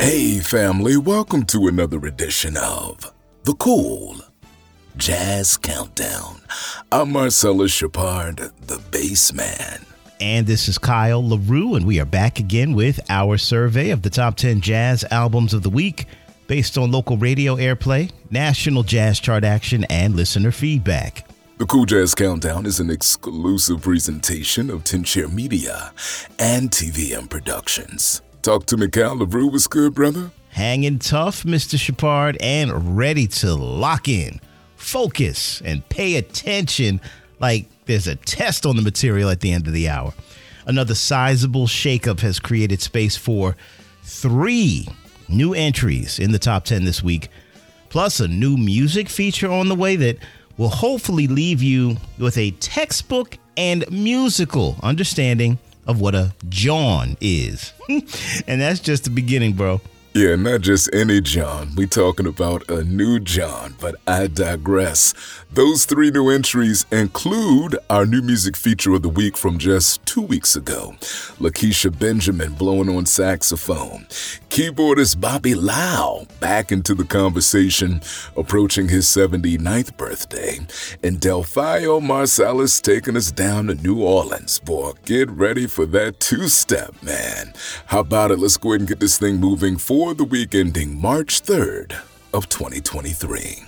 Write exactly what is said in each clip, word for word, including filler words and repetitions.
Hey family, welcome to another edition of The Cool Jazz Countdown. I'm Marcellus Shepard, the bass man. And this is Kyle LaRue, and we are back again with our survey of the top ten jazz albums of the week based on local radio airplay, national jazz chart action, and listener feedback. The Cool Jazz Countdown is an exclusive presentation of ten Chair Media and T V M Productions. Talk to me, Kyle LaRue. What's good, brother? Hanging tough, Mister Shepard, and ready to lock in, focus, and pay attention like there's a test on the material at the end of the hour. Another sizable shakeup has created space for three new entries in the top ten this week, plus a new music feature on the way that will hopefully leave you with a textbook and musical understanding of what a John is. And that's just the beginning, bro. Yeah, not just any John. We talking about a new John, but I digress. Those three new entries include our new music feature of the week from just two weeks ago. Lakeisha Benjamin blowing on saxophone. Keyboardist Bobby Lau back into the conversation, approaching his seventy-ninth birthday. And Delfeayo Marsalis taking us down to New Orleans. Boy, get ready for that two-step, man. How about it? Let's go ahead and get this thing moving for the week ending March third of twenty twenty-three.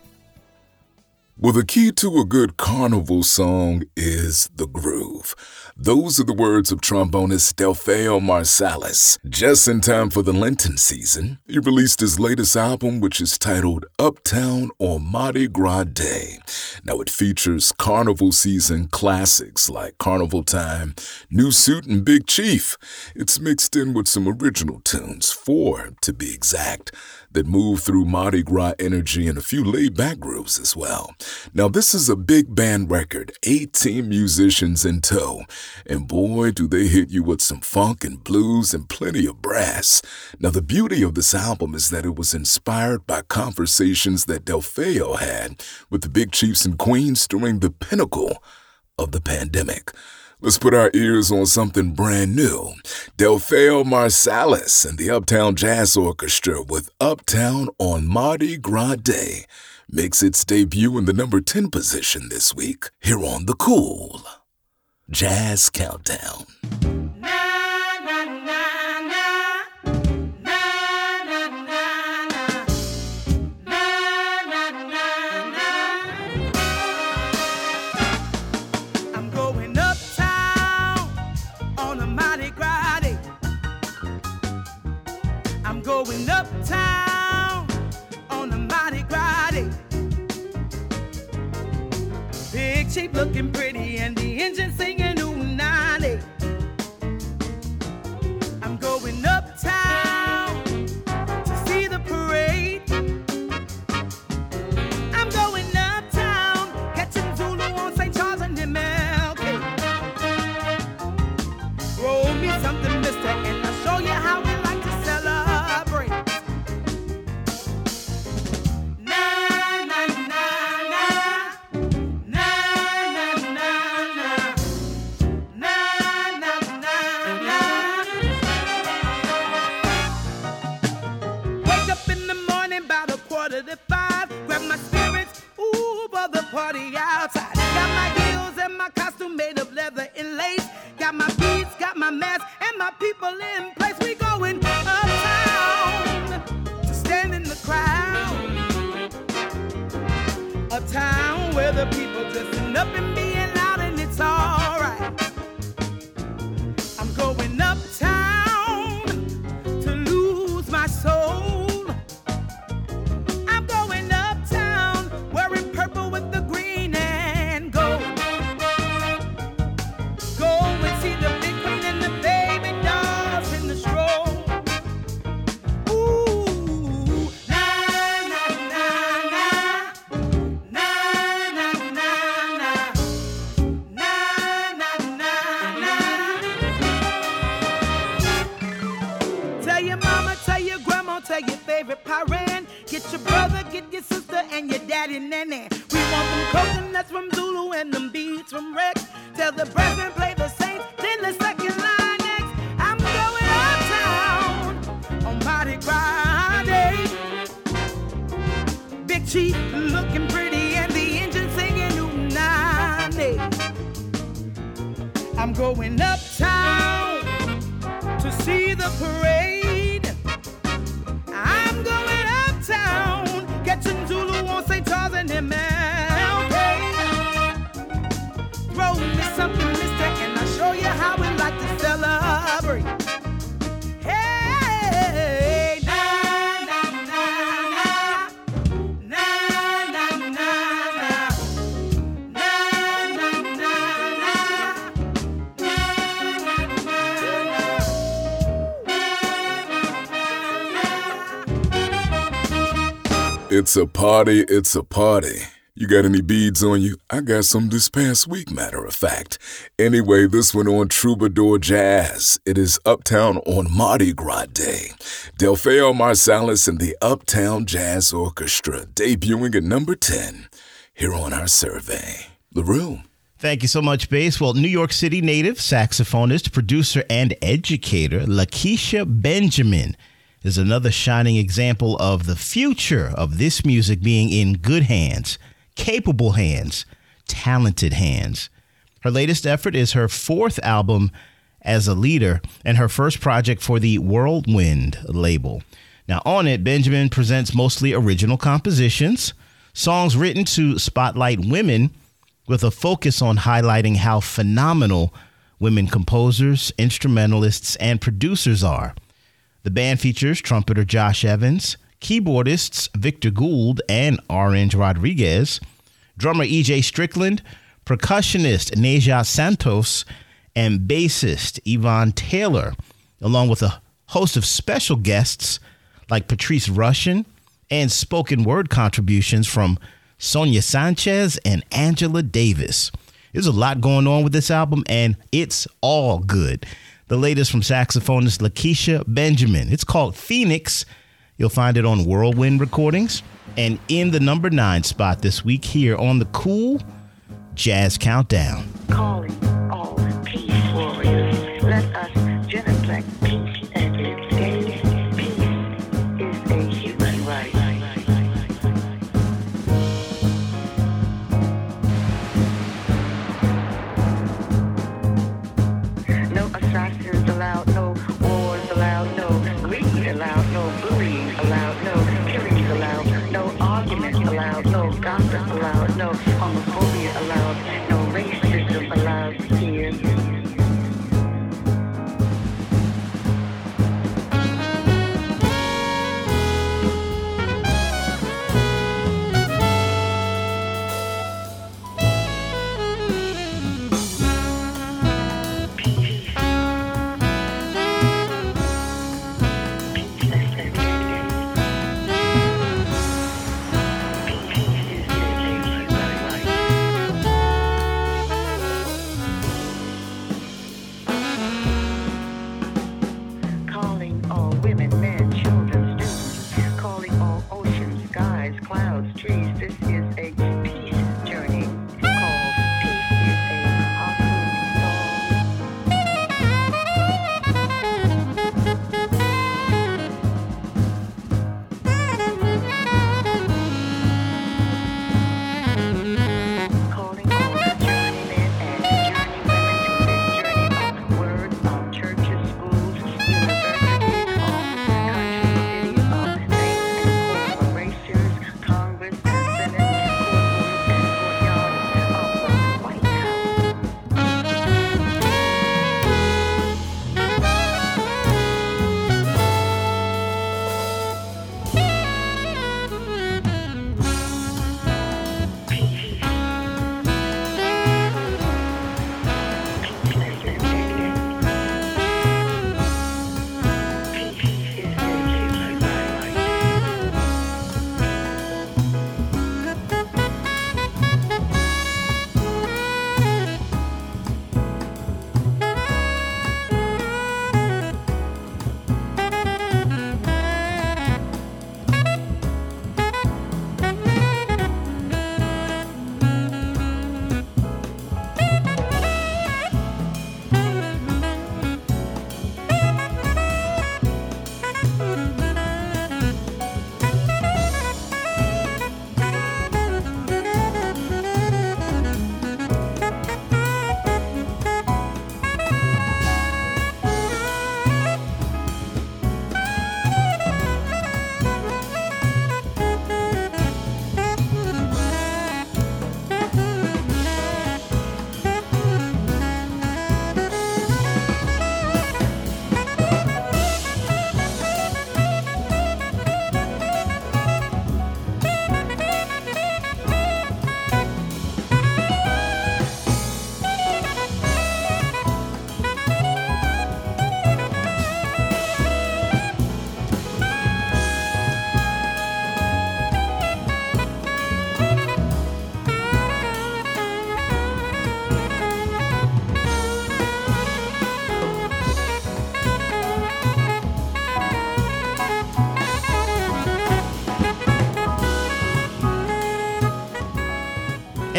Well, the key to a good carnival song is the groove. Those are the words of trombonist Delfeayo Marsalis. Just in time for the Lenten season, he released his latest album, which is titled Uptown on Mardi Gras Day. Now, it features carnival season classics like Carnival Time, New Suit, and Big Chief. It's mixed in with some original tunes, four to be exact, that move through Mardi Gras energy and a few laid-back grooves as well. Now, this is a big band record, eighteen musicians in tow, and boy, do they hit you with some funk and blues and plenty of brass. Now, the beauty of this album is that it was inspired by conversations that Delfeayo had with the big chiefs and queens during the pinnacle of the pandemic. Let's put our ears on something brand new. Delfeayo Marsalis and the Uptown Jazz Orchestra with Uptown on Mardi Gras Day makes its debut in the number ten position this week here on the Cool Jazz Countdown. Going uptown on a Mardi Gras Day. Big Chief looking pretty and the engine singing Unani. I'm going uptown to see the parade. I'm going uptown, catching Zulu on Saint Charles and M L K. Roll me something, mister, and I'll show you how we like to celebrate. Party outside. Got my heels and my costume made of leather and lace. Got my beats, got my mask, and my people in place. We going uptown to stand in the crowd. Uptown where the people dressing up and being loud, and it's alright. I'm going uptown to lose my soul. I'm going uptown wearing purple with the green and gold. Go and see the big queen and the baby dolls in the stroll. Ooh, na na na na, na na na na, na na na na. Tell your mama, tell your grandma, tell your favorite parent. Get your brother, get your sister, and your daddy, nene. We want them coconuts from Zulu and them beats from Rex. Tell the brethren play the Saints, then the second line next. I'm going uptown on Mardi Gras cheap, looking pretty, and the engine singing Unani. I'm going uptown to see the parade. I'm going uptown, catching Zulu on Saint Charles and M L K. Throw me something, mister, and I'll show you how we like to celebrate. Hey, na na na na, na na na na, na na na. It's a party, it's a party. You got any beads on you? I got some this past week, matter of fact. Anyway, this one on Troubadour Jazz. It is Uptown on Mardi Gras Day. Delfeo Marsalis and the Uptown Jazz Orchestra debuting at number ten here on our survey. LaRue. Thank you so much, Bass. Well, New York City native, saxophonist, producer, and educator Lakeisha Benjamin is another shining example of the future of this music being in good hands. Capable hands, talented hands. Her latest effort is her fourth album as a leader and her first project for the Whirlwind label. Now, on it, Benjamin presents mostly original compositions, songs written to spotlight women with a focus on highlighting how phenomenal women composers, instrumentalists, and producers are. The band features trumpeter Josh Evans, keyboardists Victor Gould and Orange Rodriguez, drummer E J Strickland, percussionist Neja Santos, and bassist Yvonne Taylor, along with a host of special guests like Patrice Rushen and spoken word contributions from Sonia Sanchez and Angela Davis. There's a lot going on with this album, and it's all good. The latest from saxophonist Lakeisha Benjamin. It's called Phoenix. You'll find it on Whirlwind Recordings and in the number nine spot this week here on the Cool Jazz Countdown. Calling all peace warriors. Let us genuflect peace and live daily. Peace is a human right. No assassins allowed, no wars allowed, no greed allowed, no bullying allowed, no killings allowed, no arguments allowed, no gossip allowed, no homophobia allowed, no racism allowed here. Congress and Senate.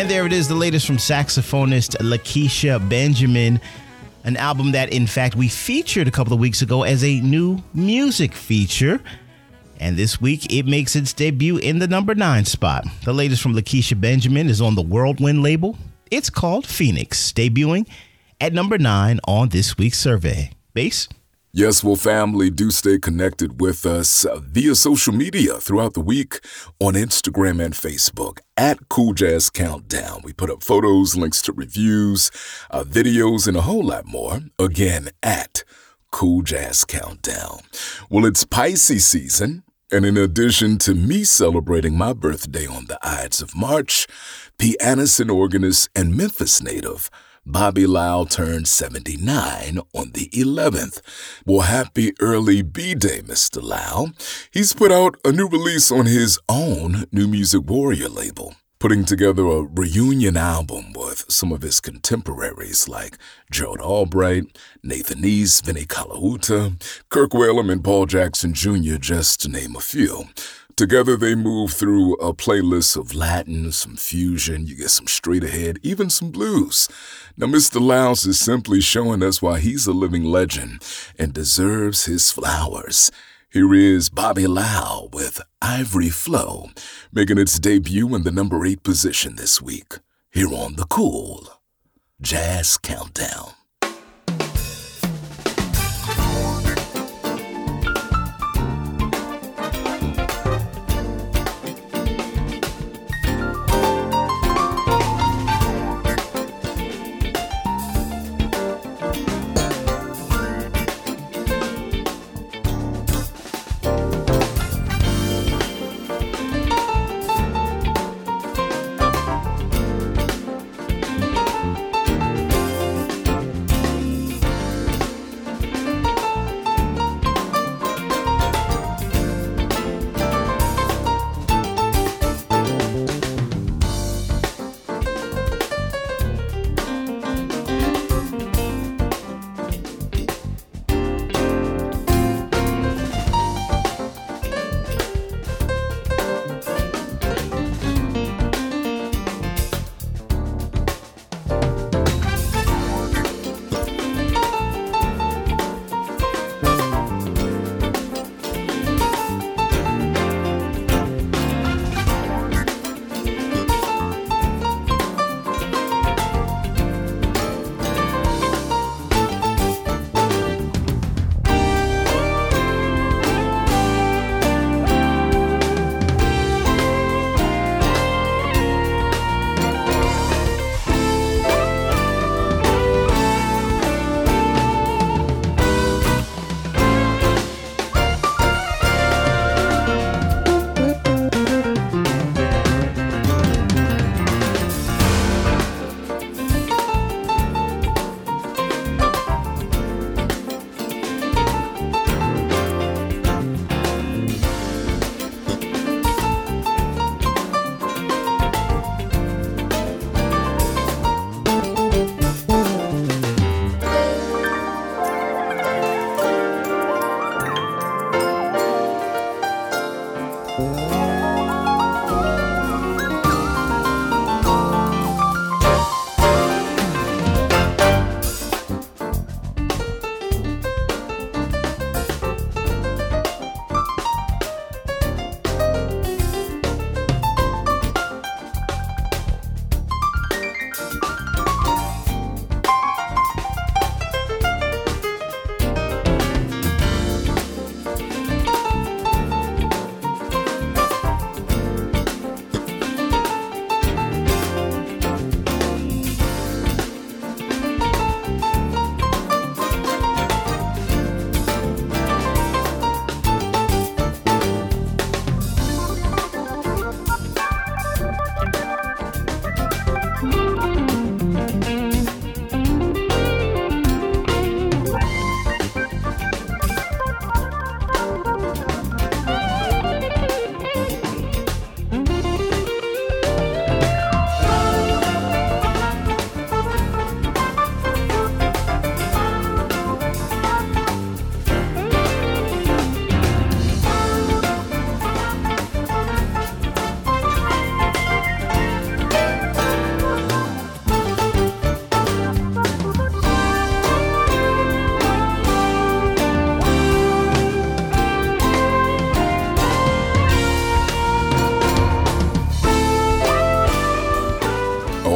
And there it is, the latest from saxophonist Lakeisha Benjamin, an album that, in fact, we featured a couple of weeks ago as a new music feature. And this week, it makes its debut in the number nine spot. The latest from Lakeisha Benjamin is on the Whirlwind label. It's called Phoenix, debuting at number nine on this week's survey. Bass? Yes, well, family, do stay connected with us uh, via social media throughout the week on Instagram and Facebook at Cool Jazz Countdown. We put up photos, links to reviews, uh, videos, and a whole lot more. Again, at Cool Jazz Countdown. Well, it's Pisces season, and in addition to me celebrating my birthday on the Ides of March, pianist and organist and Memphis native Bobby Lau turned seventy-nine on the eleventh. Well, happy early B-Day, Mister Lau. He's put out a new release on his own New Music Warrior label, putting together a reunion album with some of his contemporaries like Gerald Albright, Nathan East, Vinnie Colaiuta, Kirk Whalum, and Paul Jackson Junior, just to name a few. Together, they move through a playlist of Latin, some fusion, you get some straight ahead, even some blues. Now, Mister Laus is simply showing us why he's a living legend and deserves his flowers. Here is Bobby Lau with Ivory Flow, making its debut in the number eight position this week, here on the Cool Jazz Countdown.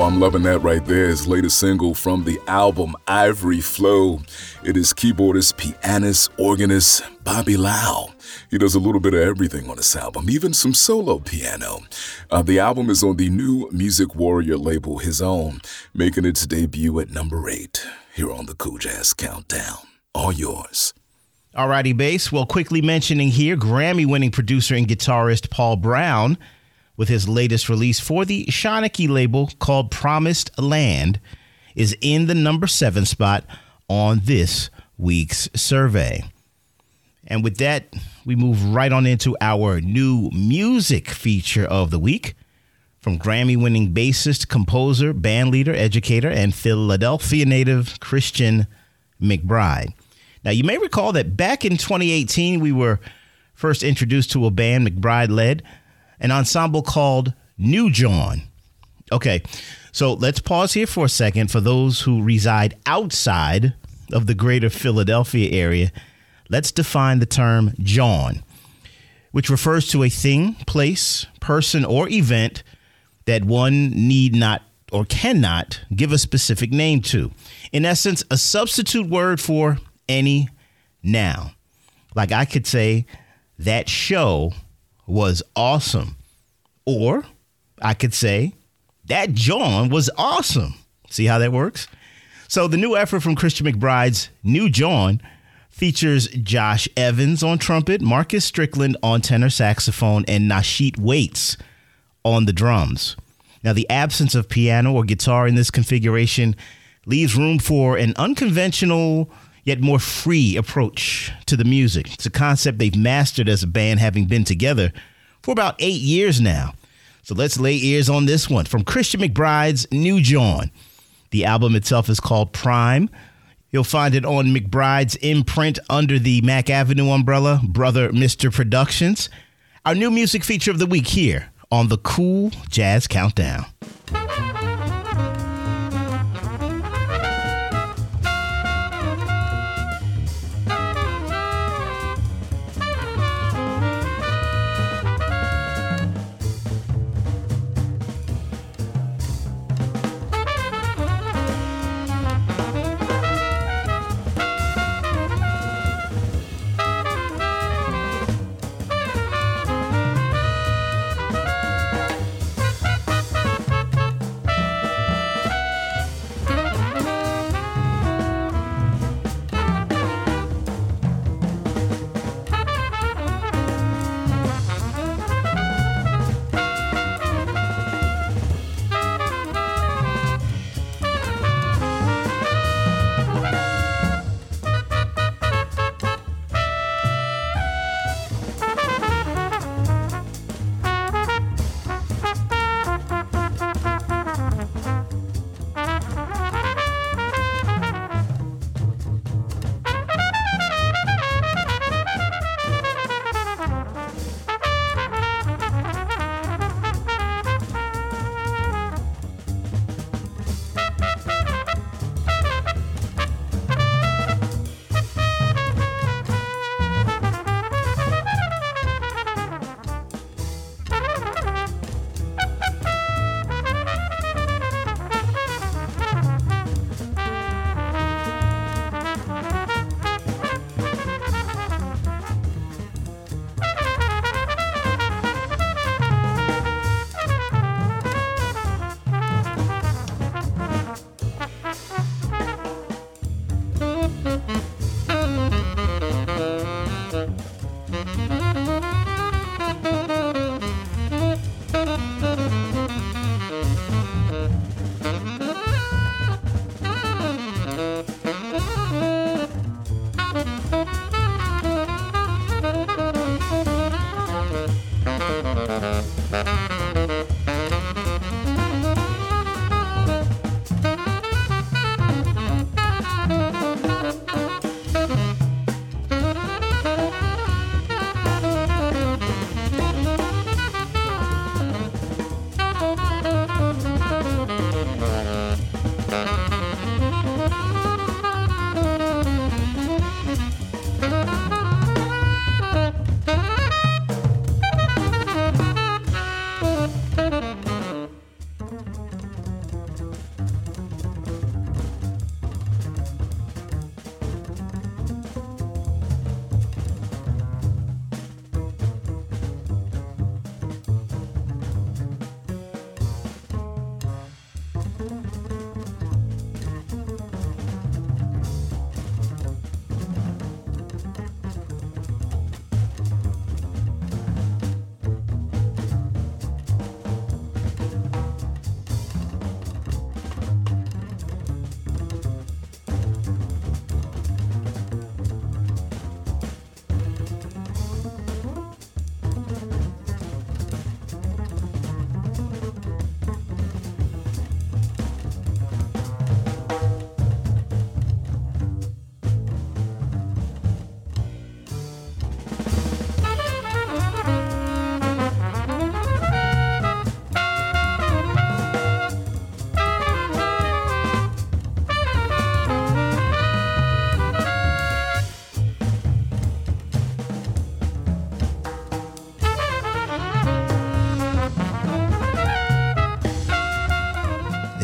I'm loving that right there. His latest single from the album Ivory Flow. It is keyboardist, pianist, organist Bobby Lau. He does a little bit of everything on this album, even some solo piano. Uh, the album is on the new Music Warrior label, his own, making its debut at number eight here on the Cool Jazz Countdown. All yours. Alrighty, bass. Well, quickly mentioning here, Grammy-winning producer and guitarist Paul Brown, with his latest release for the Shanachie label called Promised Land, is in the number seven spot on this week's survey. And with that, we move right on into our new music feature of the week from Grammy-winning bassist, composer, bandleader, educator, and Philadelphia native Christian McBride. Now, you may recall that back in twenty eighteen, we were first introduced to a band McBride led, an ensemble called New Jawn. Okay, so let's pause here for a second for those who reside outside of the greater Philadelphia area. Let's define the term jawn, which refers to a thing, place, person, or event that one need not or cannot give a specific name to. In essence, a substitute word for any noun. Like I could say, that show was awesome. Or I could say, that jawn was awesome. See how that works? So the new effort from Christian McBride's New Jawn features Josh Evans on trumpet, Marcus Strickland on tenor saxophone, and Nasheet Waits on the drums. Now, the absence of piano or guitar in this configuration leaves room for an unconventional yet more free approach to the music. It's a concept they've mastered as a band, having been together for about eight years now. So let's lay ears on this one from Christian McBride's New Jawn. The album itself is called Prime. You'll find it on McBride's imprint under the Mac Avenue umbrella, Brother Mister Productions. Our new music feature of the week here on the Cool Jazz Countdown.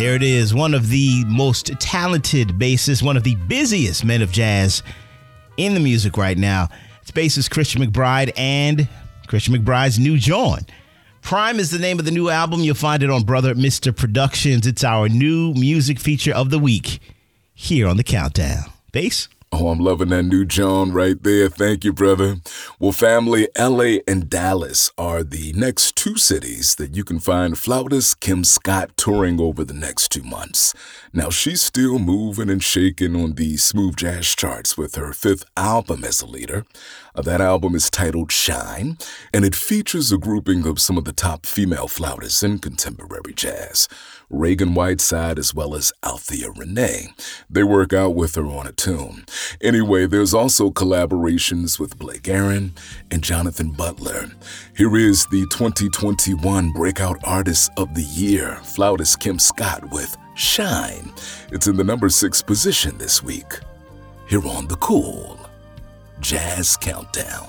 There it is, one of the most talented bassists, one of the busiest men of jazz in the music right now. It's bassist Christian McBride and Christian McBride's new joint. Prime is the name of the new album. You'll find it on Brother Mister Productions. It's our new music feature of the week here on The Countdown. Bass? Oh, I'm loving that new John right there. Thank you, brother. Well, family, L A and Dallas are the next two cities that you can find flautist Kim Scott touring over the next two months. Now, she's still moving and shaking on the smooth jazz charts with her fifth album as a leader. Uh, that album is titled Shine, and it features a grouping of some of the top female flautists in contemporary jazz. Reagan Whiteside as well as Althea Renee. They work out with her on a tune. Anyway, there's also collaborations with Blake Aaron and Jonathan Butler. Here is the twenty twenty-one Breakout Artist of the Year, flautist Kim Scott with Shine. It's in the number six position this week. Here on the Cool Jazz Countdown.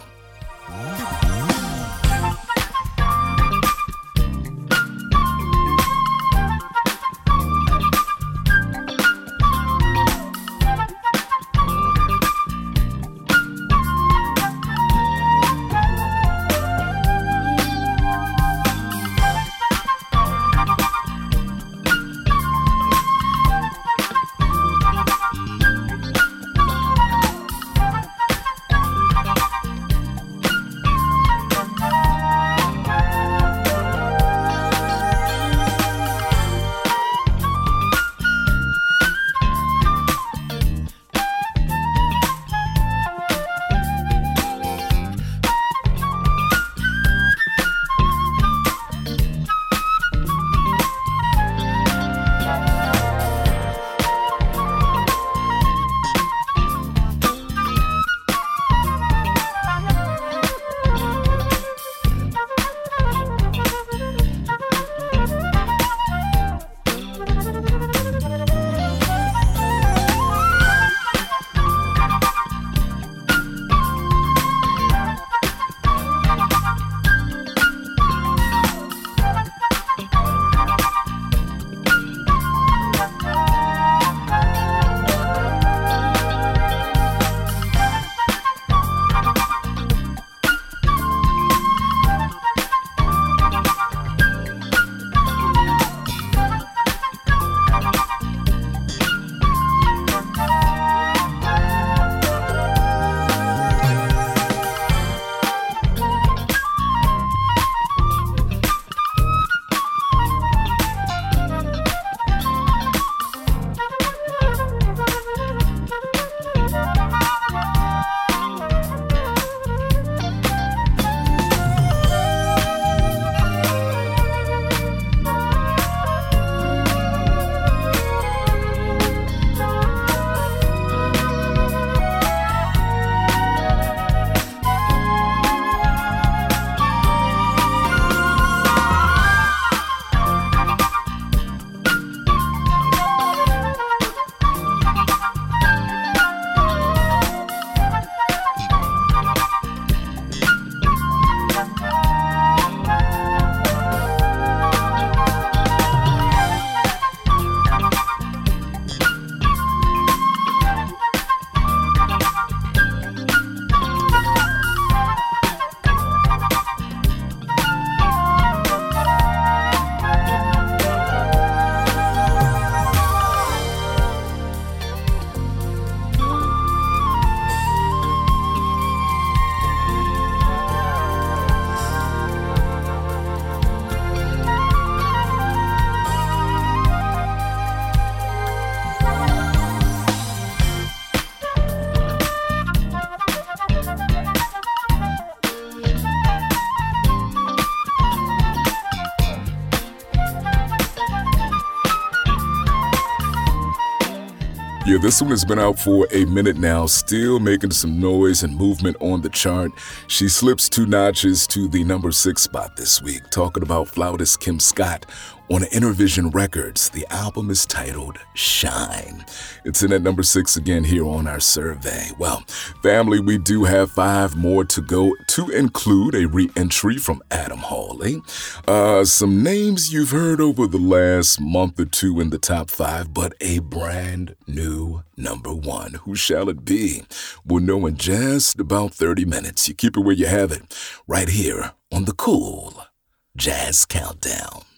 Yeah, this one has been out for a minute now, still making some noise and movement on the chart. She slips two notches to the number six spot this week, talking about flautist Kim Scott On Intervision Records, the album is titled Shine. It's in at number six again here on our survey. Well, family, we do have five more to go, to include a re-entry from Adam Hawley. Uh, some names you've heard over the last month or two in the top five, but a brand new number one. Who shall it be? We'll know in just about thirty minutes. You keep it where you have it, right here on the Cool Jazz Countdown.